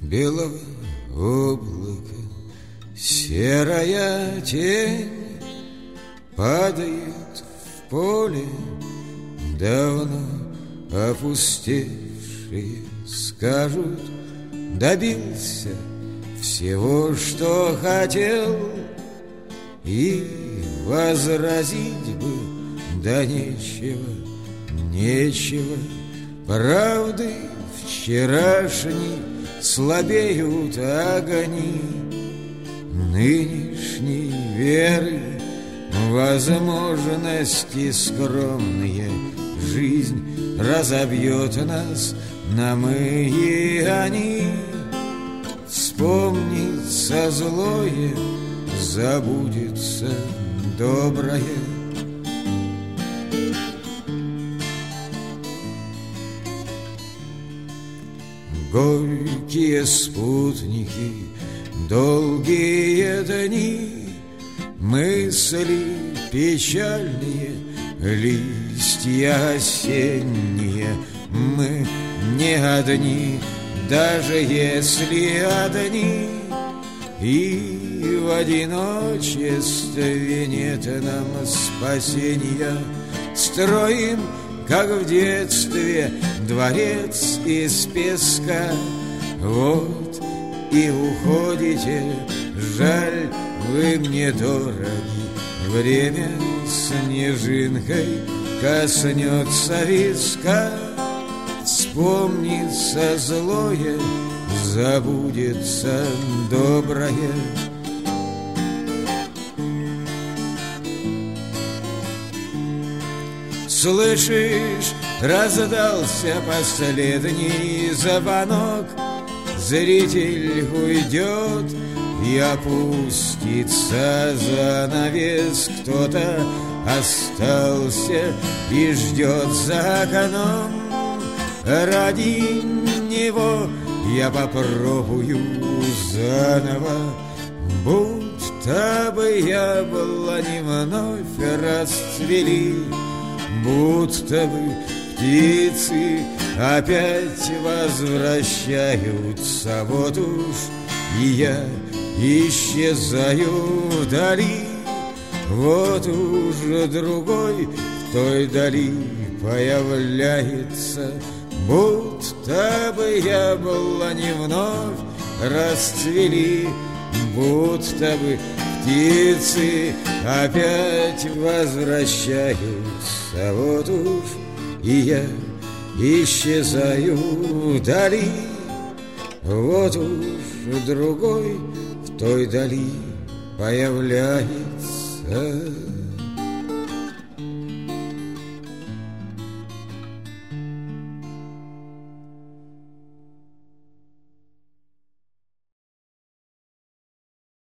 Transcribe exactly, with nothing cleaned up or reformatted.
белого облака серая тень падает в поле, давно опустевшие. Скажут, добился всего, что хотел, и возразить бы да нечего, нечего. Правды вчерашней слабеют огни, нынешней веры возможности скромные. Жизнь разобьет нас на мы и они. Вспомнится злое, забудется доброе. Горькие спутники, долгие дни, мысли печальные, листья осенние. Мы не одни, даже если одни, и в одиночестве нет нам спасения. Строим, как в детстве, дворец из песка. Вот и уходите, жаль, вы мне дороги. Время снежинкой коснется виска. Вспомнится злое, забудется доброе. Слышишь, раздался последний звонок. Зритель уйдет и опустится занавес. Кто-то остался и ждет за окном. Ради него я попробую заново, будто бы яблони вновь расцвели, будто бы птицы опять возвращаются. Вот уж и я исчезаю вдали, вот уж другой в той дали появляется. Будто бы яблони вновь расцвели, будто бы птицы опять возвращаются. Вот уж и я исчезаю вдали, вот уж другой в той дали появляется.